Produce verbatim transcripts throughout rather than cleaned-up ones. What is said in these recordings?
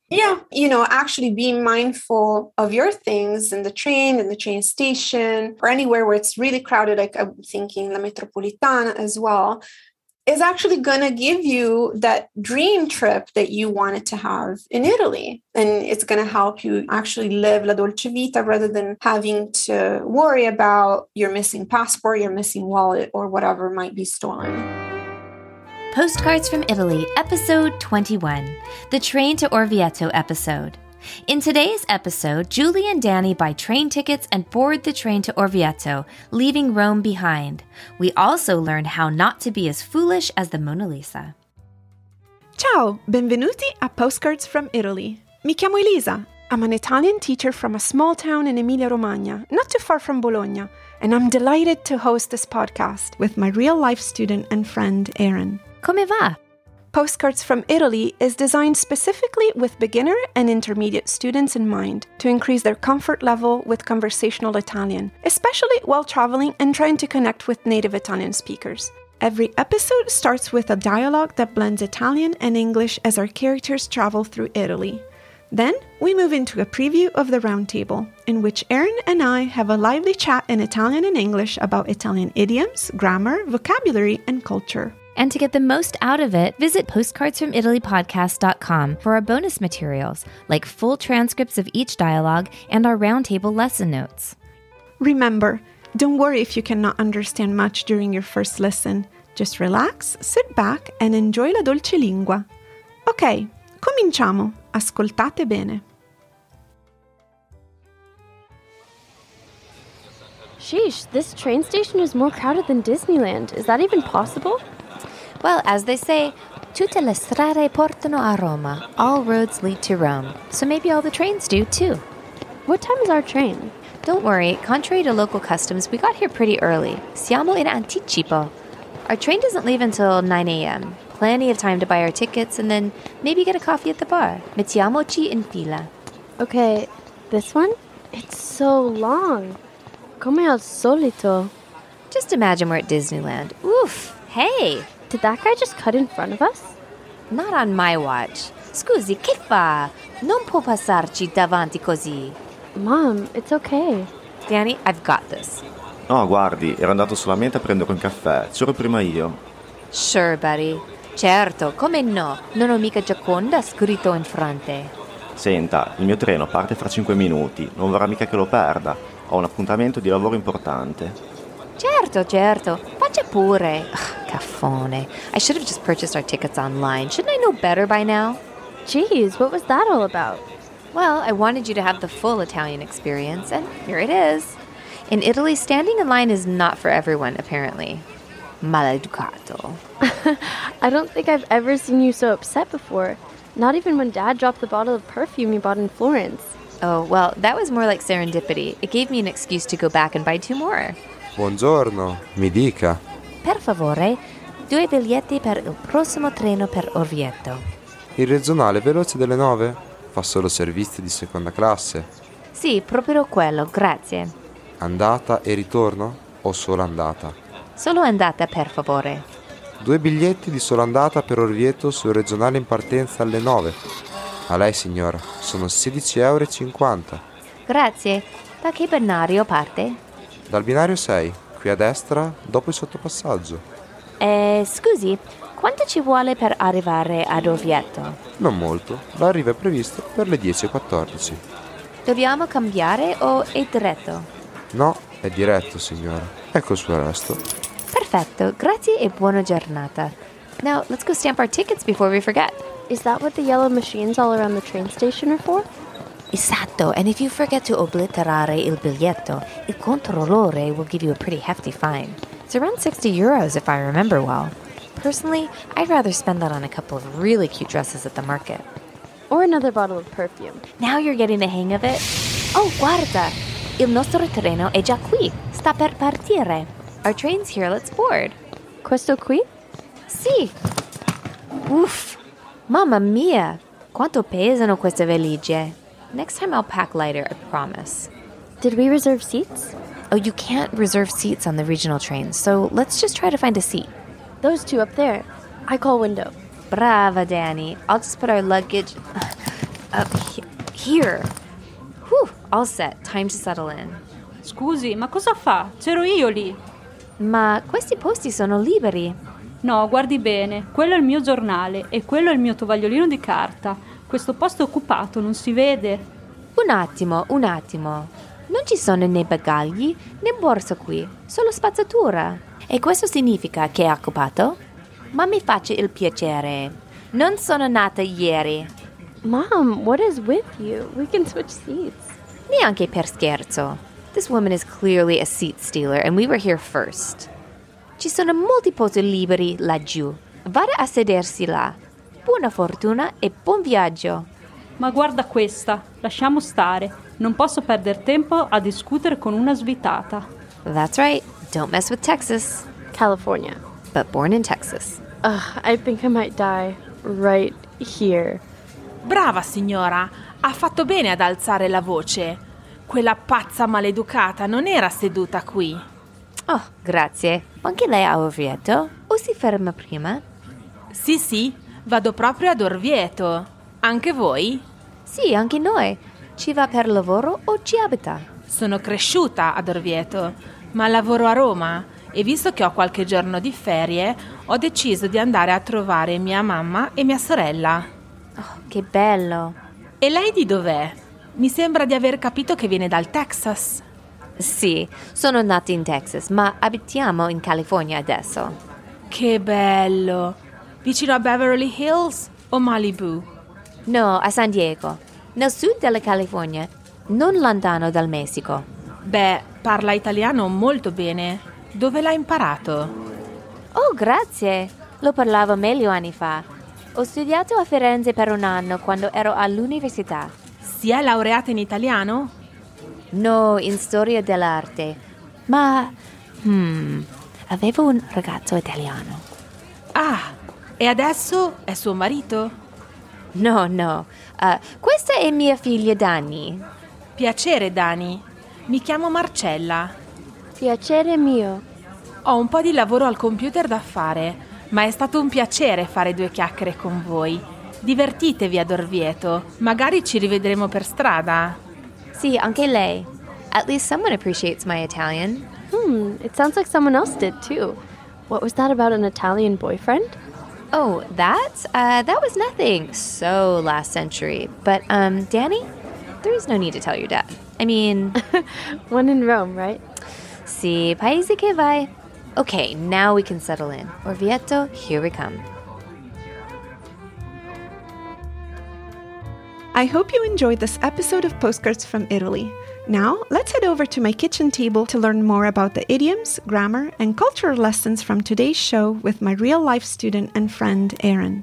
Yeah, you know, actually being mindful of your things in the train, in the train station, or anywhere where it's really crowded, like I'm thinking La Metropolitana as well, is actually going to give you that dream trip that you wanted to have in Italy. And it's going to help you actually live la dolce vita rather than having to worry about your missing passport, your missing wallet, or whatever might be stolen. Postcards from Italy, episode twenty-one, the Train to Orvieto episode. In today's episode, Julie and Danny buy train tickets and board the train to Orvieto, leaving Rome behind. We also learn how not to be as foolish as the Mona Lisa. Ciao, benvenuti a Postcards from Italy. Mi chiamo Elisa. I'm an Italian teacher from a small town in Emilia-Romagna, not too far from Bologna, and I'm delighted to host this podcast with my real-life student and friend, Erin. Come va? Postcards from Italy is designed specifically with beginner and intermediate students in mind to increase their comfort level with conversational Italian, especially while traveling and trying to connect with native Italian speakers. Every episode starts with a dialogue that blends Italian and English as our characters travel through Italy. Then we move into a preview of the roundtable, in which Erin and I have a lively chat in Italian and English about Italian idioms, grammar, vocabulary, and culture. And to get the most out of it, visit postcards from italy podcast dot com for our bonus materials, like full transcripts of each dialogue and our roundtable lesson notes. Remember, don't worry if you cannot understand much during your first listen. Just relax, sit back, and enjoy la dolce lingua. Ok, cominciamo. Ascoltate bene. Sheesh, this train station is more crowded than Disneyland. Is that even possible? Well, as they say, tutte le strade portano a Roma. All roads lead to Rome. So maybe all the trains do, too. What time is our train? Don't worry, contrary to local customs, we got here pretty early. Siamo in anticipo. Our train doesn't leave until nine a.m. Plenty of time to buy our tickets and then maybe get a coffee at the bar. Mettiamoci in fila. Okay, this one? It's so long. Come al solito. Just imagine we're at Disneyland. Oof, hey! Did that guy just cut in front of us? Not on my watch. Scusi, che fa? Non può passarci davanti così. Mom, it's okay. Danny, I've got this. No, guardi, ero andato solamente a prendere un caffè. C'ero prima io. Sure, buddy. Certo, come no? Non ho mica Gioconda scritto in fronte. Senta, il mio treno parte fra cinque minuti. Non vorrà mica che lo perda. Ho un appuntamento di lavoro importante. Certo, certo. Faccia pure. Ugh, caffone. I should have just purchased our tickets online. Shouldn't I know better by now? Jeez, what was that all about? Well, I wanted you to have the full Italian experience, and here it is. In Italy, standing in line is not for everyone, apparently. Maleducato. I don't think I've ever seen you so upset before. Not even when Dad dropped the bottle of perfume you bought in Florence. Oh, well, that was more like serendipity. It gave me an excuse to go back and buy two more. Buongiorno, mi dica. Per favore, due biglietti per il prossimo treno per Orvieto. Il regionale veloce delle nove? Fa solo servizi di seconda classe? Sì, proprio quello, grazie. Andata e ritorno o solo andata? Solo andata, per favore. Due biglietti di solo andata per Orvieto sul regionale in partenza alle nove. A lei, signora, sono sedici euro e cinquanta. Grazie. Da che binario parte? Dal binario sei, qui a destra, dopo il sottopassaggio. Eh, scusi, quanto ci vuole per arrivare ad Orvieto? Non molto, l'arrivo è previsto per le dieci e quattordici. Dobbiamo cambiare o è diretto? No, è diretto, signora. Ecco il suo resto. Perfetto, grazie e buona giornata. Now, let's go stamp our tickets before we forget. Is that what the yellow machines all around the train station are for? Esatto, and if you forget to obliterare il biglietto, il controllore will give you a pretty hefty fine. It's around sixty euros if I remember well. Personally, I'd rather spend that on a couple of really cute dresses at the market. Or another bottle of perfume. Now you're getting the hang of it. Oh, guarda! Il nostro treno è già qui. Sta per partire. Our train's here, let's board. Questo qui? Sì. Uff. Mamma mia. Quanto pesano queste valigie. Next time I'll pack lighter, I promise. Did we reserve seats? Oh, you can't reserve seats on the regional trains, so let's just try to find a seat. Those two up there. I call window. Brava, Danny. I'll just put our luggage... Uh, he- here. Whew, all set. Time to settle in. Scusi, ma cosa fa? C'ero io lì. Ma questi posti sono liberi. No, guardi bene, quello è il mio giornale e quello è il mio tovagliolino di carta. Questo posto è occupato, non si vede. Un attimo, un attimo. Non ci sono né bagagli né borsa qui, solo spazzatura. E questo significa che è occupato? Ma mi faccia il piacere. Non sono nata ieri. Mom, what is with you? We can switch seats. Neanche per scherzo. This woman is clearly a seat stealer and we were here first. Ci sono molti posti liberi laggiù. Vada a sedersi là. Buona fortuna e buon viaggio. Ma guarda questa, lasciamo stare. Non posso perdere tempo a discutere con una svitata. That's right. Don't mess with Texas. California. But born in Texas. Ugh, I think I might die right here. Brava signora, ha fatto bene ad alzare la voce. Quella pazza maleducata non era seduta qui. Oh, grazie. Anche lei a Orvieto? O si ferma prima? Sì, sì, vado proprio ad Orvieto. Anche voi? Sì, anche noi. Ci va per lavoro o ci abita? Sono cresciuta ad Orvieto, ma lavoro a Roma e visto che ho qualche giorno di ferie, ho deciso di andare a trovare mia mamma e mia sorella. Oh, che bello. E lei di dov'è? Mi sembra di aver capito che viene dal Texas. Sì, sono nata in Texas, ma abitiamo in California adesso. Che bello! Vicino a Beverly Hills o Malibu? No, a San Diego, nel sud della California, non lontano dal Messico. Beh, parla italiano molto bene. Dove l'ha imparato? Oh, grazie. Lo parlavo meglio anni fa. Ho studiato a Firenze per un anno quando ero all'università. Si è laureata in italiano? No, in storia dell'arte. Ma, hmm, avevo un ragazzo italiano. Ah, e adesso è suo marito? No, no. Uh, questa è mia figlia Dani. Piacere, Dani. Mi chiamo Marcella. Piacere mio. Ho un po' di lavoro al computer da fare, ma è stato un piacere fare due chiacchiere con voi. Divertitevi ad Orvieto. Magari ci rivedremo per strada. Sì, anche lei. At least someone appreciates my Italian. Hmm, it sounds like someone else did too. What was that about an Italian boyfriend? Oh, that? Uh, that was nothing. So last century. But, um, Danny, there is no need to tell your dad. I mean... One in Rome, right? Sì, paese che vai. Okay, now we can settle in. Orvieto, here we come. I hope you enjoyed this episode of Postcards from Italy. Now, let's head over to my kitchen table to learn more about the idioms, grammar, and cultural lessons from today's show with my real-life student and friend, Erin.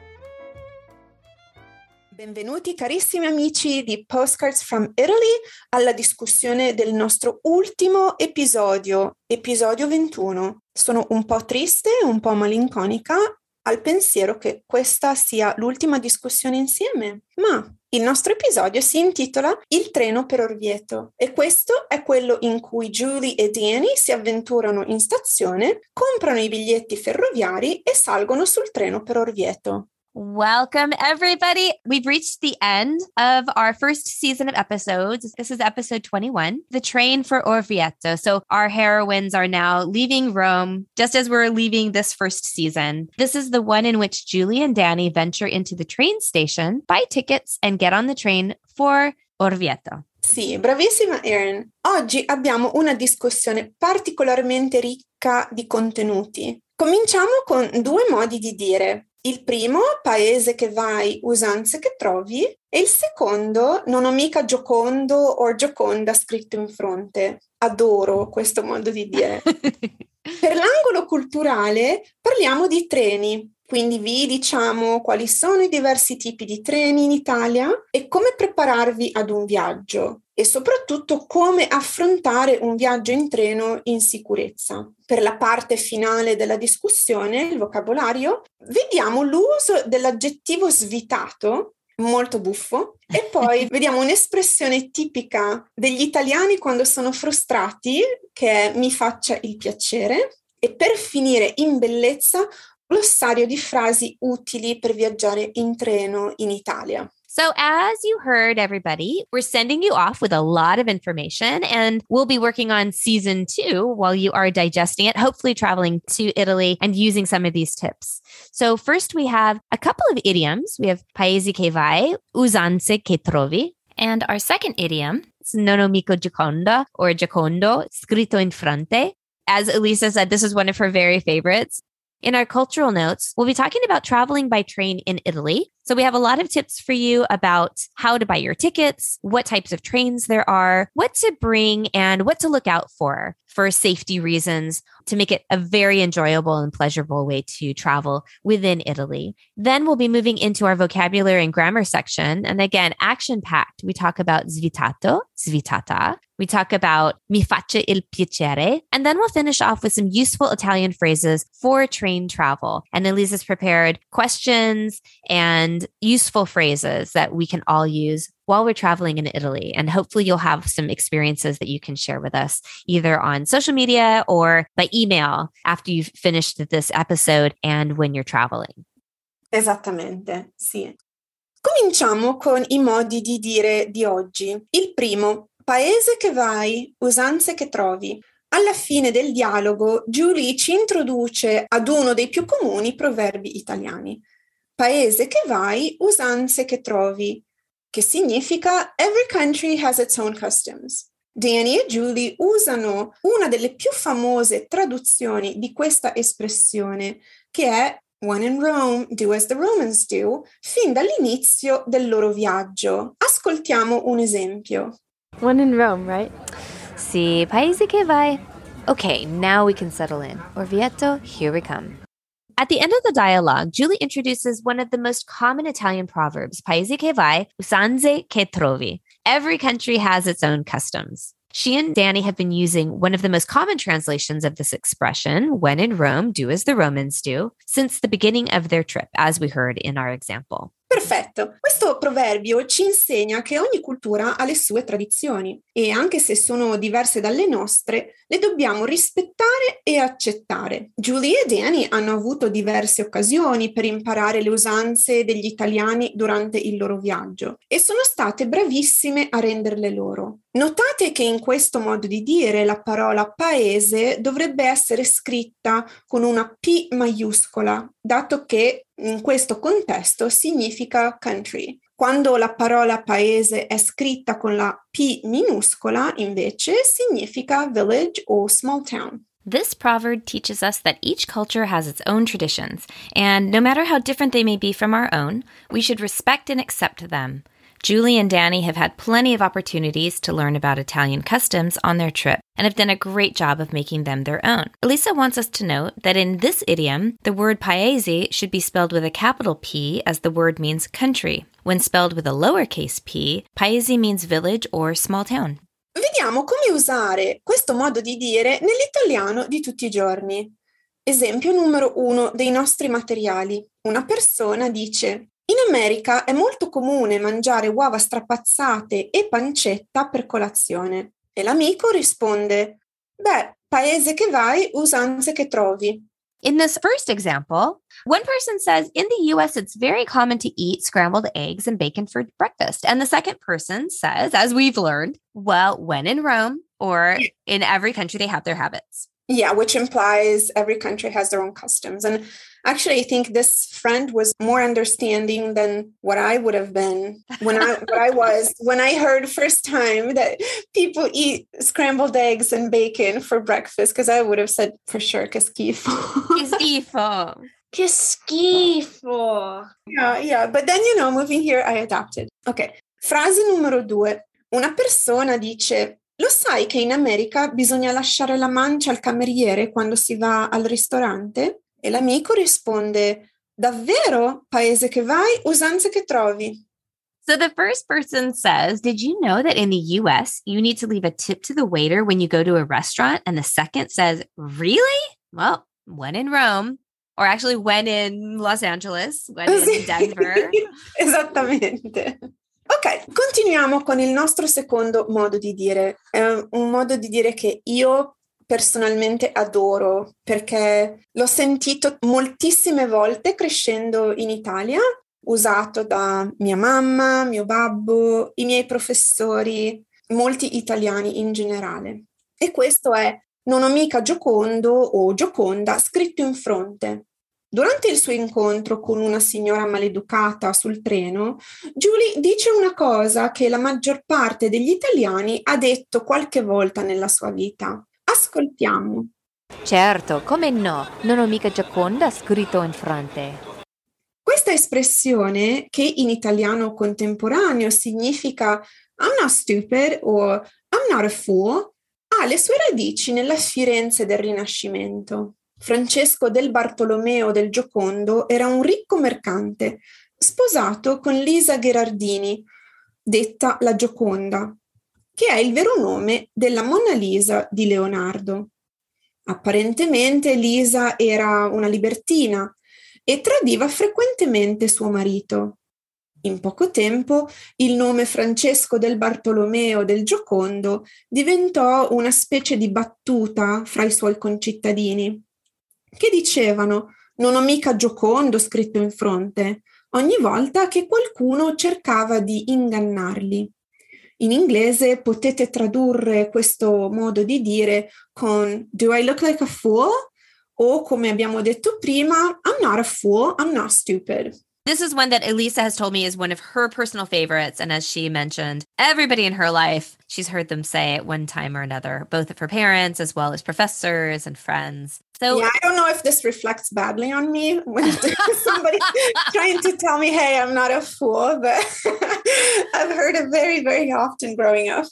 Benvenuti carissimi amici di Postcards from Italy alla discussione del nostro ultimo episodio, episodio ventuno. Sono un po' triste, un po' malinconica al pensiero che questa sia l'ultima discussione insieme, ma il nostro episodio si intitola Il treno per Orvieto e questo è quello in cui Julie e Danny si avventurano in stazione, comprano i biglietti ferroviari e salgono sul treno per Orvieto. Welcome, everybody. We've reached the end of our first season of episodes. This is episode twenty-one, The Train for Orvieto. So our heroines are now leaving Rome just as we're leaving this first season. This is the one in which Julie and Danny venture into the train station, buy tickets, and get on the train for Orvieto. Sì, bravissima Erin. Oggi abbiamo una discussione particolarmente ricca di contenuti. Cominciamo con due modi di dire. Il primo, paese che vai, usanze che trovi, e il secondo, non ho mica Giocondo o Gioconda scritto in fronte. Adoro questo modo di dire. Per l'angolo culturale parliamo di treni, quindi vi diciamo quali sono i diversi tipi di treni in Italia e come prepararvi ad un viaggio e soprattutto come affrontare un viaggio in treno in sicurezza. Per la parte finale della discussione, il vocabolario, vediamo l'uso dell'aggettivo svitato, molto buffo, e poi vediamo un'espressione tipica degli italiani quando sono frustrati, che è mi faccia il piacere, e per finire in bellezza glossario di frasi utili per viaggiare in treno in Italia. So as you heard, everybody, we're sending you off with a lot of information, and we'll be working on season two while you are digesting it, hopefully traveling to Italy and using some of these tips. So first we have a couple of idioms. We have paesi che vai, usanze che trovi. And our second idiom is non ho mica Gioconda or Giocondo, scritto in fronte. As Elisa said, this is one of her very favorites. In our cultural notes, we'll be talking about traveling by train in Italy. So we have a lot of tips for you about how to buy your tickets, what types of trains there are, what to bring, and what to look out for for safety reasons to make it a very enjoyable and pleasurable way to travel within Italy. Then we'll be moving into our vocabulary and grammar section. And again, action-packed. We talk about svitato, svitata. We talk about mi faccia il piacere. And then we'll finish off with some useful Italian phrases for train travel. And Elisa's prepared questions and useful phrases that we can all use while we're traveling in Italy. And hopefully you'll have some experiences that you can share with us either on social media or by email after you've finished this episode and when you're traveling. Esattamente, sì. Cominciamo con i modi di dire di oggi. Il primo, paese che vai, usanze che trovi. Alla fine del dialogo, Julie ci introduce ad uno dei più comuni proverbi italiani. Paese che vai, usanze che trovi, che significa every country has its own customs. Danny e Julie usano una delle più famose traduzioni di questa espressione, che è When in Rome, do as the Romans do, fin dall'inizio del loro viaggio. Ascoltiamo un esempio. When in Rome, right? Sì, paese che vai. Okay, now we can settle in. Orvieto, here we come. At the end of the dialogue, Julie introduces one of the most common Italian proverbs, paese che vai, usanze che trovi. Every country has its own customs. She and Danny have been using one of the most common translations of this expression, when in Rome, do as the Romans do, since the beginning of their trip, as we heard in our example. Perfetto. Questo proverbio ci insegna che ogni cultura ha le sue tradizioni e anche se sono diverse dalle nostre, le dobbiamo rispettare e accettare. Julie e Danny hanno avuto diverse occasioni per imparare le usanze degli italiani durante il loro viaggio e sono state bravissime a renderle loro. Notate che in questo modo di dire la parola paese dovrebbe essere scritta con una P maiuscola, dato che in questo contesto significa country. Quando la parola paese è scritta con la P minuscola, invece, significa village o small town. This proverb teaches us that each culture has its own traditions, and no matter how different they may be from our own, we should respect and accept them. Julie and Danny have had plenty of opportunities to learn about Italian customs on their trip and have done a great job of making them their own. Elisa wants us to note that in this idiom, the word paese should be spelled with a capital P as the word means country. When spelled with a lowercase p, paese means village or small town. Vediamo come usare questo modo di dire nell'italiano di tutti i giorni. Esempio numero uno dei nostri materiali. Una persona dice: in America è molto comune mangiare uova strapazzate e pancetta per colazione. E l'amico risponde: beh, paese che vai, usanze che trovi. In this first example, one person says, in the U S, it's very common to eat scrambled eggs and bacon for breakfast. And the second person says, as we've learned, well, when in Rome or in every country, they have their habits. Yeah, which implies every country has their own customs. And actually, I think this friend was more understanding than what I would have been when I what I was when I heard first time that people eat scrambled eggs and bacon for breakfast, because I would have said for sure, che schifo. Che schifo. Che schifo. Yeah, yeah. But then, you know, moving here, I adapted. Ok. Frase numero due. Una persona dice: lo sai che in America bisogna lasciare la mancia al cameriere quando si va al ristorante? E l'amico risponde: davvero? Paese che vai, usanze che trovi. So the first person says, did you know that in the U S, you need to leave a tip to the waiter when you go to a restaurant? And the second says, really? Well, when in Rome, or actually when in Los Angeles, when in Denver. Esattamente. Ok, continuiamo con il nostro secondo modo di dire. È un modo di dire che io personalmente adoro perché l'ho sentito moltissime volte crescendo in Italia usato da mia mamma, mio babbo, i miei professori, molti italiani in generale. E questo è "non ho mica Giocondo" o Gioconda scritto in fronte. Durante il suo incontro con una signora maleducata sul treno, Julie dice una cosa che la maggior parte degli italiani ha detto qualche volta nella sua vita. Ascoltiamo. Certo, come no? Non ho mica Gioconda scritto in fronte. Questa espressione, che in italiano contemporaneo significa "I'm not stupid" o "I'm not a fool", ha le sue radici nella Firenze del Rinascimento. Francesco del Bartolomeo del Giocondo era un ricco mercante, sposato con Lisa Gherardini, detta la Gioconda, che è il vero nome della Monna Lisa di Leonardo. Apparentemente Lisa era una libertina e tradiva frequentemente suo marito. In poco tempo il nome Francesco del Bartolomeo del Giocondo diventò una specie di battuta fra i suoi concittadini, che dicevano "non ho mica Giocondo scritto in fronte" ogni volta che qualcuno cercava di ingannarli. In inglese potete tradurre questo modo di dire con "Do I look like a fool?" o, come abbiamo detto prima, "I'm not a fool, I'm not stupid." This is one that Elisa has told me is one of her personal favorites. And as she mentioned, everybody in her life, she's heard them say at one time or another, both of her parents as well as professors and friends. So yeah, I don't know if this reflects badly on me when somebody's trying to tell me, hey, I'm not a fool, but I've heard it very, very often growing up.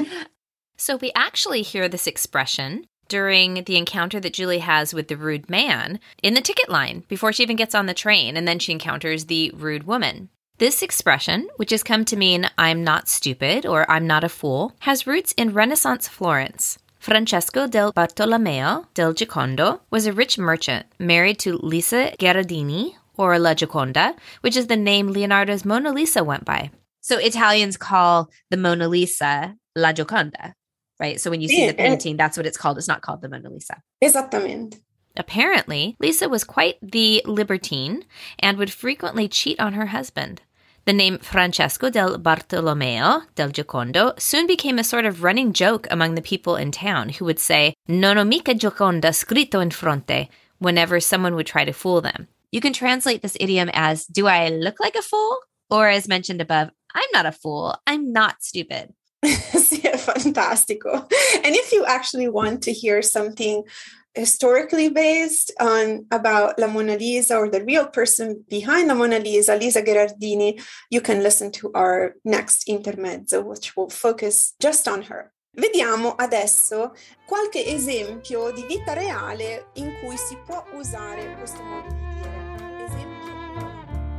So we actually hear this expression during the encounter that Julie has with the rude man in the ticket line before she even gets on the train, and then she encounters the rude woman. This expression, which has come to mean "I'm not stupid" or "I'm not a fool," has roots in Renaissance Florence. Francesco del Bartolomeo del Giocondo was a rich merchant married to Lisa Gherardini, or La Gioconda, which is the name Leonardo's Mona Lisa went by. So Italians call the Mona Lisa La Gioconda. Right? So when you see yeah, the painting, that's what it's called. It's not called the Mona Lisa. Esattamente. Apparently, Lisa was quite the libertine and would frequently cheat on her husband. The name Francesco del Bartolomeo del Giocondo soon became a sort of running joke among the people in town who would say, "Non ho mica Gioconda scritto in fronte," whenever someone would try to fool them. You can translate this idiom as, "Do I look like a fool?" Or as mentioned above, "I'm not a fool, I'm not stupid." Sì, è fantastico. And if you actually want to hear something historically based on about La Mona Lisa or the real person behind La Mona Lisa, Lisa Gherardini, you can listen to our next intermezzo, which will focus just on her. Vediamo adesso qualche esempio di vita reale in cui si può usare questo modo di dire. Esempio.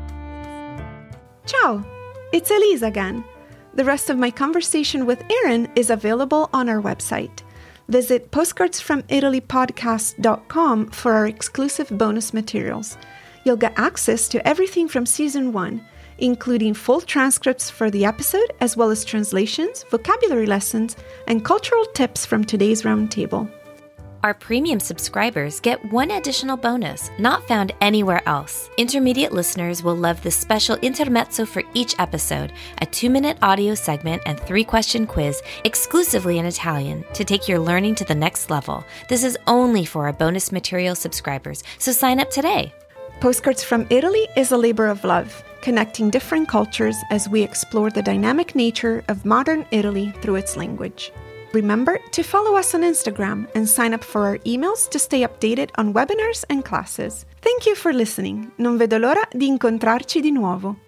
Ciao, it's Elise again. The rest of my conversation with Erin is available on our website. Visit postcards from italy podcast dot com for our exclusive bonus materials. You'll get access to everything from season one, including full transcripts for the episode, as well as translations, vocabulary lessons, and cultural tips from today's roundtable. Our premium subscribers get one additional bonus not found anywhere else. Intermediate listeners will love this special intermezzo for each episode, a two-minute audio segment and three-question quiz exclusively in Italian to take your learning to the next level. This is only for our bonus material subscribers, so sign up today. Postcards from Italy is a labor of love, connecting different cultures as we explore the dynamic nature of modern Italy through its language. Remember to follow us on Instagram and sign up for our emails to stay updated on webinars and classes. Thank you for listening. Non vedo l'ora di incontrarci di nuovo.